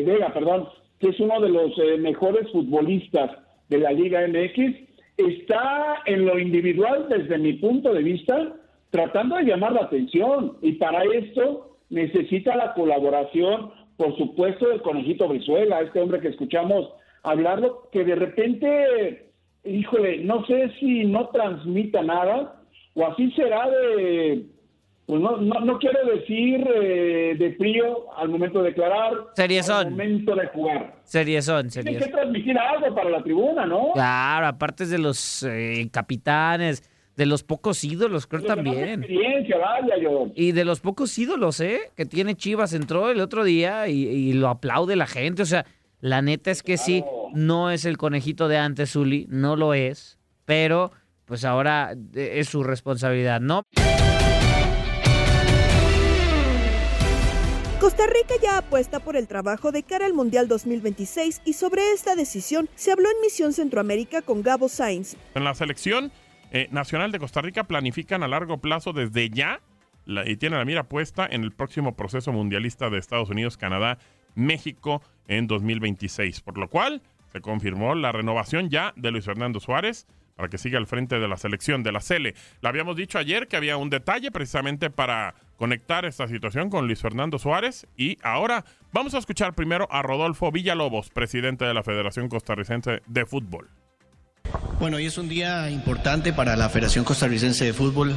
de los mejores futbolistas de la Liga MX, está en lo individual, desde mi punto de vista, tratando de llamar la atención. Y para esto necesita la colaboración, por supuesto, del Conejito Brizuela, este hombre que escuchamos hablarlo, que de repente, híjole, no sé si no transmita nada, o así será pues no quiero decir de frío al momento de declarar, seriezón, al momento de jugar. Seriezón. Tiene que transmitir algo para la tribuna, ¿no? Claro, aparte de los capitanes, de los pocos ídolos, creo también. Y de los pocos ídolos, que tiene Chivas, entró el otro día y lo aplaude la gente, o sea, la neta es que sí, no es el conejito de antes, Zuli, no lo es, pero pues ahora es su responsabilidad, ¿no? Costa Rica ya apuesta por el trabajo de cara al Mundial 2026 y sobre esta decisión se habló en Misión Centroamérica con Gabo Sainz. En la selección nacional de Costa Rica planifican a largo plazo desde ya y tienen la mira puesta en el próximo proceso mundialista de Estados Unidos, Canadá, México en 2026, por lo cual se confirmó la renovación ya de Luis Fernando Suárez para que siga al frente de la selección de la Sele. Le habíamos dicho ayer que había un detalle precisamente para conectar esta situación con Luis Fernando Suárez y ahora vamos a escuchar primero a Rodolfo Villalobos, presidente de la Federación Costarricense de Fútbol. Bueno, hoy es un día importante para la Federación Costarricense de Fútbol,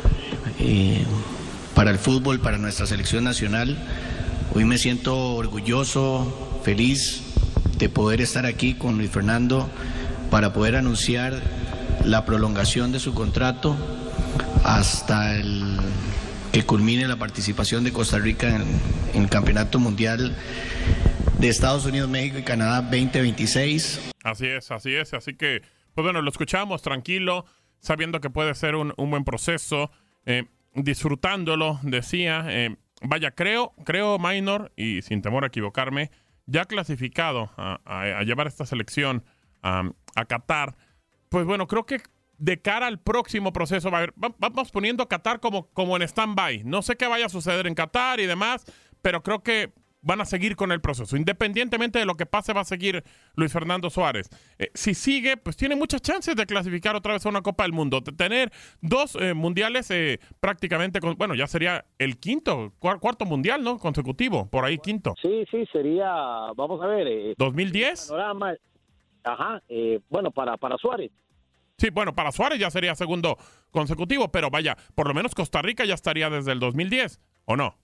para el fútbol, para nuestra selección nacional. Hoy me siento orgulloso, feliz de poder estar aquí con Luis Fernando para poder anunciar la prolongación de su contrato hasta que culmine la participación de Costa Rica en el Campeonato Mundial de Estados Unidos, México y Canadá 2026. Así es, así que, pues bueno, lo escuchamos tranquilo, sabiendo que puede ser un buen proceso, disfrutándolo, decía, vaya, creo, Minor, y sin temor a equivocarme, ya clasificado a llevar esta selección a Qatar. Pues bueno, creo que de cara al próximo proceso, vamos poniendo a Qatar como en stand-by. No sé qué vaya a suceder en Qatar y demás, pero creo que van a seguir con el proceso. Independientemente de lo que pase, va a seguir Luis Fernando Suárez. Si sigue, pues tiene muchas chances de clasificar otra vez a una Copa del Mundo. De tener dos mundiales prácticamente, ya sería el cuarto mundial, ¿no? Consecutivo, por ahí quinto. Sí, sería, vamos a ver. ¿2010? bueno, para Suárez. Sí, bueno, para Suárez ya sería segundo consecutivo, pero vaya, por lo menos Costa Rica ya estaría desde el 2010, ¿o no?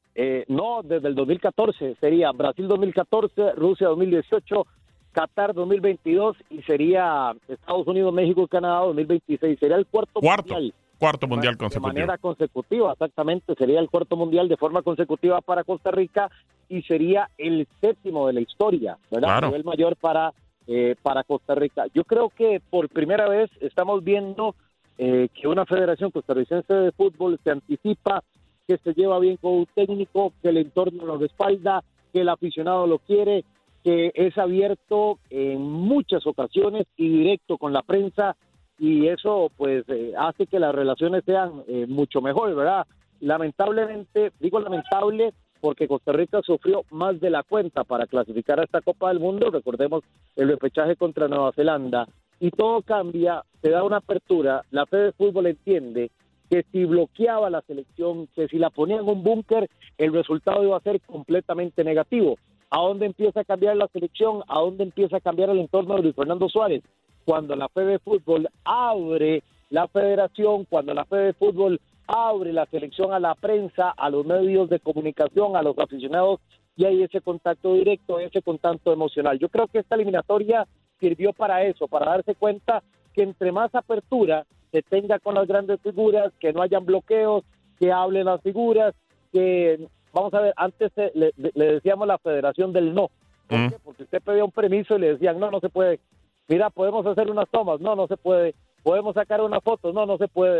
No, desde el 2014, sería Brasil 2014, Rusia 2018, Qatar 2022 y sería Estados Unidos, México y Canadá 2026. Sería el cuarto mundial consecutivo. De manera consecutiva, exactamente. Sería el cuarto mundial de forma consecutiva para Costa Rica y sería el séptimo de la historia, ¿verdad? Claro. A nivel mayor para Costa Rica. Yo creo que por primera vez estamos viendo que una federación costarricense de fútbol se anticipa, que se lleva bien con un técnico, que el entorno lo respalda, que el aficionado lo quiere, que es abierto en muchas ocasiones y directo con la prensa, y eso pues hace que las relaciones sean mucho mejor, ¿verdad? Lamentablemente, digo lamentable porque Costa Rica sufrió más de la cuenta para clasificar a esta Copa del Mundo. Recordemos el repechaje contra Nueva Zelanda, y todo cambia, se da una apertura, la Fede Fútbol entiende que si bloqueaba la selección, que si la ponía en un búnker, el resultado iba a ser completamente negativo. ¿A dónde empieza a cambiar la selección? ¿A dónde empieza a cambiar el entorno de Luis Fernando Suárez? Cuando la Fede Fútbol abre la federación, cuando la Fede Fútbol abre la selección a la prensa, a los medios de comunicación, a los aficionados, y hay ese contacto directo, ese contacto emocional. Yo creo que esta eliminatoria sirvió para eso, para darse cuenta que entre más apertura se tenga con las grandes figuras, que no hayan bloqueos, que hablen las figuras, que, vamos a ver, antes le decíamos la federación del no. ¿Por qué? Porque usted pedía un permiso y le decían, no se puede. Mira, podemos hacer unas tomas, no se puede. Podemos sacar una foto, no se puede.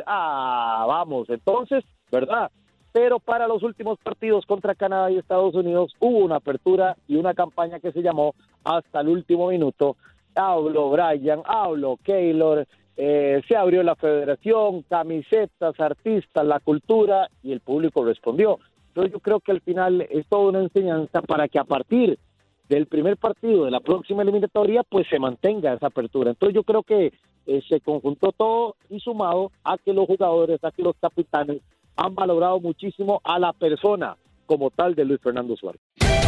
Vamos, entonces, ¿verdad? Pero para los últimos partidos contra Canadá y Estados Unidos hubo una apertura y una campaña que se llamó Hasta el Último Minuto. Habló Brian, habló Keylor, se abrió la federación, camisetas, artistas, la cultura, y el público respondió. Entonces yo creo que al final es toda una enseñanza para que a partir del primer partido de la próxima eliminatoria pues se mantenga esa apertura. Entonces yo creo que se conjuntó todo, y sumado a que los jugadores, a que los capitanes han valorado muchísimo a la persona como tal de Luis Fernando Suárez.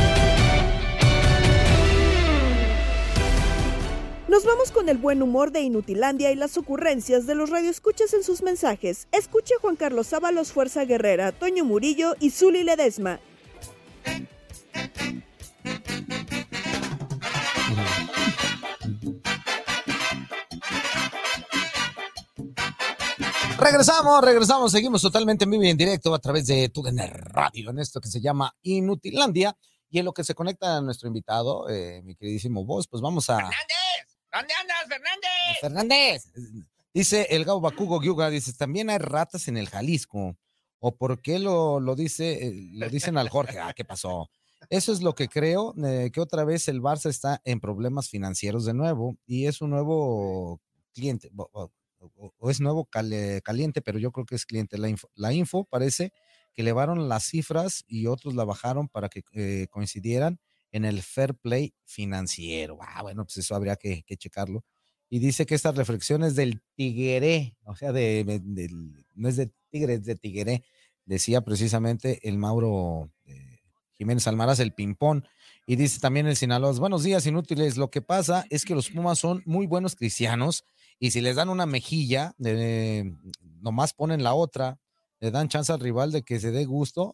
Nos vamos con el buen humor de Inutilandia y las ocurrencias de los radioescuchas en sus mensajes. Escuche Juan Carlos Ábalos, Fuerza Guerrera, Toño Murillo y Zuli Ledesma. Regresamos, seguimos totalmente en vivo y en directo a través de TUDN Radio, en esto que se llama Inutilandia, y en lo que se conecta a nuestro invitado, mi queridísimo Voz, pues vamos a... ¿Dónde andas, Fernández? Dice el Gabo Bakugo Gyuga, dice, también hay ratas en el Jalisco, o por qué lo dicen al Jorge, ¿qué pasó? Eso es lo que creo, que otra vez el Barça está en problemas financieros de nuevo, y es un nuevo cliente, o es nuevo caliente, pero yo creo que es cliente. La info parece que elevaron las cifras y otros la bajaron para que coincidieran en el fair play financiero. Bueno, pues eso habría que checarlo. Y dice que estas reflexiones del Tigueré, o sea, no es de Tigre, es de Tigueré, decía precisamente el Mauro Jiménez Almaraz, el Pimpón. Y dice también el Sinaloa, buenos días, inútiles. Lo que pasa es que los Pumas son muy buenos cristianos, y si les dan una mejilla, nomás ponen la otra, le dan chance al rival de que se dé gusto,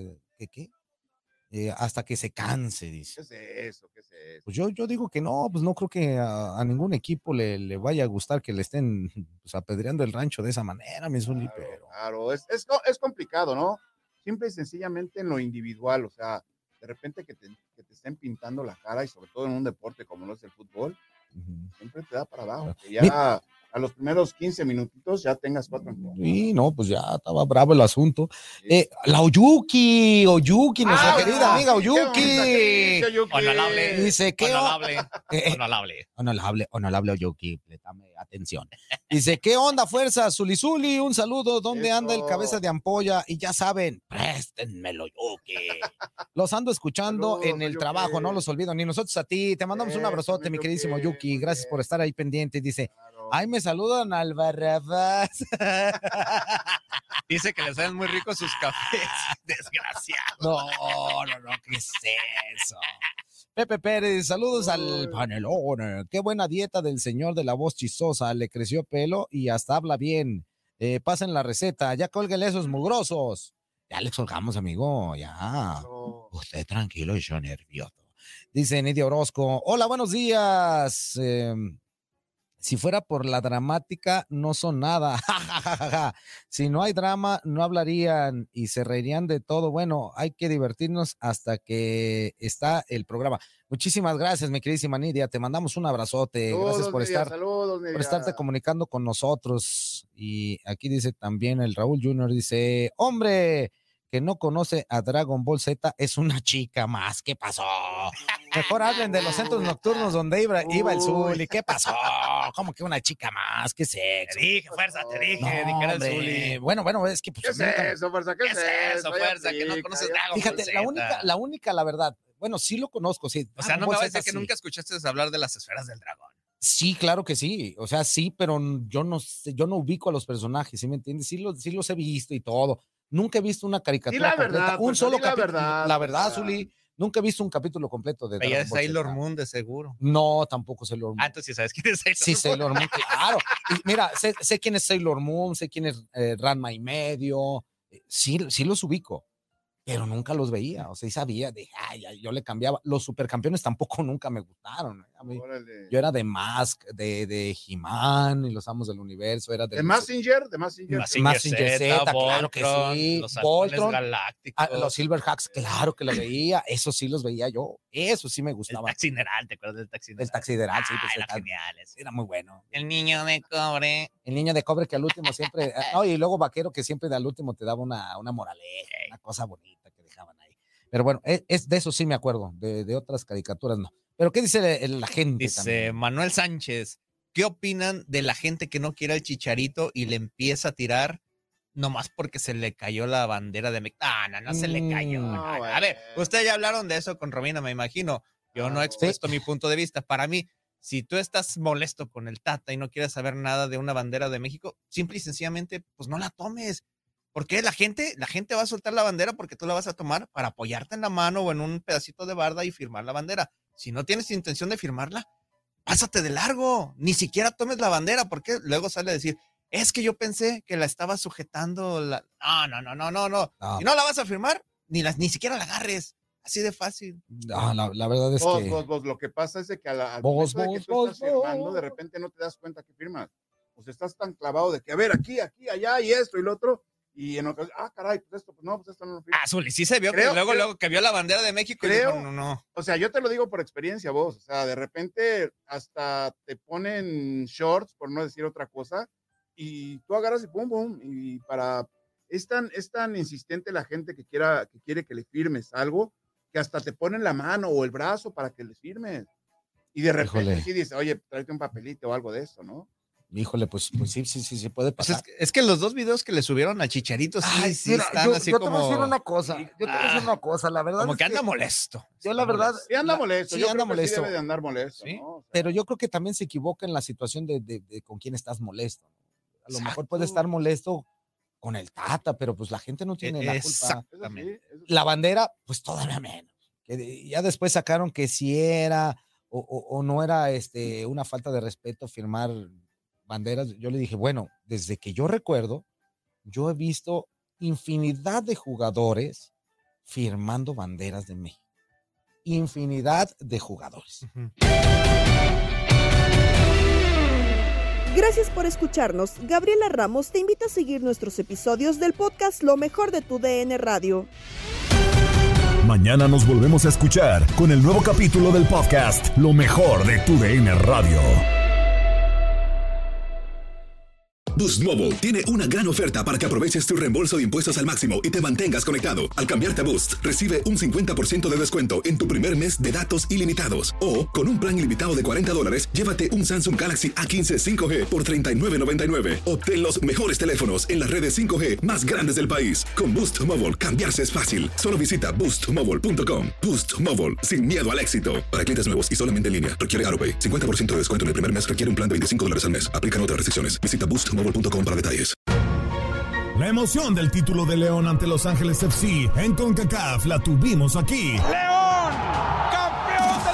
hasta que se canse, dice. ¿Qué es eso? Pues yo digo que no, pues no creo que a ningún equipo le vaya a gustar que le estén pues, apedreando el rancho de esa manera, mi Zuli, pero... Claro, es complicado, ¿no? Simple y sencillamente en lo individual, o sea, de repente que te estén pintando la cara, y sobre todo en un deporte como lo es el fútbol, siempre te da para abajo, que ya a los primeros 15 minutitos ya tengas 4 en contra. Sí, no, pues ya estaba bravo el asunto. La Oyuki, nuestra querida amiga Oyuki. Honorable. Dice que honorable Oyuki, dame atención. Dice, ¿qué onda, fuerza? Zuli, un saludo. ¿Dónde anda el cabeza de ampolla? Y ya saben, préstenmelo, Oyuki. Los ando escuchando en el trabajo, no los olvido, ni nosotros a ti. Te mandamos un abrazote, mi queridísimo Oyuki. Gracias por estar ahí pendiente. Dice, ay, me saludan al Barrabás. Dice que le salen muy ricos sus cafés, desgraciado. No, ¿qué es eso? Pepe Pérez, saludos al panelón. Qué buena dieta del señor de la voz chistosa. Le creció pelo y hasta habla bien. Pasen la receta. Ya cólguenle esos mugrosos. Ya le colgamos, amigo. Ya. Usted tranquilo y yo nervioso. Dice Nidia Orozco. Hola, buenos días. Si fuera por la dramática, no son nada. Si no hay drama, no hablarían y se reirían de todo. Bueno, hay que divertirnos hasta que está el programa. Muchísimas gracias, mi queridísima Nidia. Te mandamos un abrazote. Gracias por por estarte comunicando con nosotros. Y aquí dice también el Raúl Junior, dice, hombre, que no conoce a Dragon Ball Z es una chica más. ¿Qué pasó? Mejor hablen de los centros nocturnos donde iba el Zuli. ¿Qué pasó? ¿Cómo que una chica más? ¿Qué sexo? Te dije, fuerza, te dije No, que era el hombre. Zuli. Bueno, es que... Pues, ¿Qué es eso, fuerza? ¿Qué es eso, fuerza? Que no conoces Dragon Ball Fíjate, Z. la única, la verdad, bueno, sí lo conozco, sí. O sea, no me Ball vas a decir Z, que sí. nunca escuchaste hablar de las esferas del dragón. Sí, claro que sí. O sea, sí, pero yo no sé, yo no ubico a los personajes, ¿sí me entiendes? Sí los he visto y todo. Nunca he visto una caricatura la completa. verdad, Un pues, solo di la capítulo. verdad, La verdad, o sea. Zuli, nunca he visto un capítulo completo de Ella Dragon es Ball Sailor Z. Moon, de seguro. No, tampoco Sailor Moon. Ah, entonces sí sabes quién es Sailor Moon. Sí, Sailor Moon, claro. Y mira, sé quién es Sailor Moon, sé quién es Ranma y medio. Sí los ubico, pero nunca los veía. O sea, sí sabía, dije, yo le cambiaba. Los supercampeones tampoco nunca me gustaron. A mí, yo era de Mask, de He-Man y los Amos del Universo. Era ¿De Mazinger? ¿De Mazinger? Mazinger Z, claro que sí. Los Halcones Voltron, Galácticos. los Silverhawks, claro que los veía. Eso sí los veía yo. Eso sí me gustaba. El Taxideral, ¿te acuerdas del Taxideral? El Taxideral, sí. Pues, eran geniales. Era muy bueno. El niño de cobre. El niño de cobre que al último siempre... no, y luego Vaquero que siempre al último te daba una moraleja, una cosa bonita que dejaban ahí. Pero bueno, es de eso sí me acuerdo. De otras caricaturas no. Pero ¿qué dice la gente Dice también? Manuel Sánchez, ¿qué opinan de la gente que no quiere al Chicharito y le empieza a tirar nomás porque se le cayó la bandera de México? No se le cayó. No. A ver, ustedes ya hablaron de eso con Romina, me imagino. Yo no he expuesto mi punto de vista. Para mí, si tú estás molesto con el Tata y no quieres saber nada de una bandera de México, simple y sencillamente, pues no la tomes. Porque la gente va a soltar la bandera porque tú la vas a tomar para apoyarte en la mano o en un pedacito de barda y firmar la bandera. Si no tienes intención de firmarla, pásate de largo. Ni siquiera tomes la bandera porque luego sale a decir, es que yo pensé que la estaba sujetando. No. Si no la vas a firmar, ni siquiera la agarres. Así de fácil. No, la verdad es que... Vos, lo que pasa es de que al momento de que tú estás firmando, de repente no te das cuenta que firmas. Pues estás tan clavado de que, a ver, aquí, allá, y esto, y lo otro, y en ocasiones, caray, pues esto no lo firmo. Zuli, sí se vio que luego que vio la bandera de México y dijo, no. O sea, yo te lo digo por experiencia, vos. O sea, de repente hasta te ponen shorts, por no decir otra cosa, y tú agarras y pum, y es tan insistente la gente que quiere que le firmes algo, que hasta te ponen la mano o el brazo para que les firmes. Y de repente sí dice, oye, tráete un papelito o algo de eso, ¿no? Híjole, pues sí puede pasar. Pues es que los dos videos que le subieron a Chicharito sí están así como... Yo te voy a decir una cosa, la verdad como es que anda molesto. Yo la verdad... Sí anda molesto, sí yo anda creo que sí molesto. debe de andar molesto, ¿Sí? ¿no? O sea, pero yo creo que también se equivoca en la situación de con quién estás molesto. A lo mejor puede estar molesto con el Tata, pero pues la gente no tiene la culpa. Exactamente. La bandera, pues todavía menos. Que ya después sacaron que si era o no era una falta de respeto firmar banderas. Yo le dije, bueno, desde que yo recuerdo, yo he visto infinidad de jugadores firmando banderas de México. Infinidad de jugadores. Gracias por escucharnos. Gabriela Ramos te invita a seguir nuestros episodios del podcast Lo Mejor de tu DN Radio. Mañana nos volvemos a escuchar con el nuevo capítulo del podcast Lo Mejor de tu DN Radio. Boost Mobile tiene una gran oferta para que aproveches tu reembolso de impuestos al máximo y te mantengas conectado. Al cambiarte a Boost, recibe un 50% de descuento en tu primer mes de datos ilimitados. O, con un plan ilimitado de $40, llévate un Samsung Galaxy A15 5G por $39.99. Obtén los mejores teléfonos en las redes 5G más grandes del país. Con Boost Mobile, cambiarse es fácil. Solo visita boostmobile.com. Boost Mobile, sin miedo al éxito. Para clientes nuevos y solamente en línea, requiere AroPay. 50% de descuento en el primer mes requiere un plan de $25 al mes. Aplican otras restricciones. Visita boostmobile.com para detalles. La emoción del título de León ante Los Ángeles FC en CONCACAF la tuvimos aquí. ¡León! ¡Campeón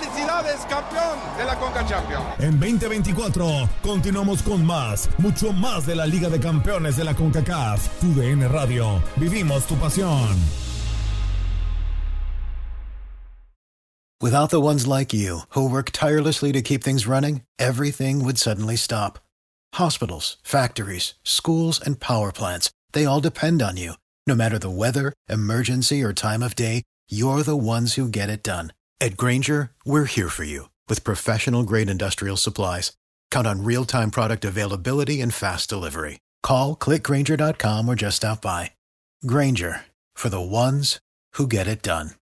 ¡Felicidades, campeón de la Conca Champions! En 2024 continuamos con más, mucho más de la Liga de Campeones de la CONCACAF. TUDN Radio, vivimos tu pasión. Without the ones like you, who work tirelessly to keep things running, everything would suddenly stop. Hospitals, factories, schools, and power plants, they all depend on you. No matter the weather, emergency, or time of day, you're the ones who get it done. At Grainger, we're here for you with professional-grade industrial supplies. Count on real-time product availability and fast delivery. Call, click Grainger.com, or just stop by. Grainger, for the ones who get it done.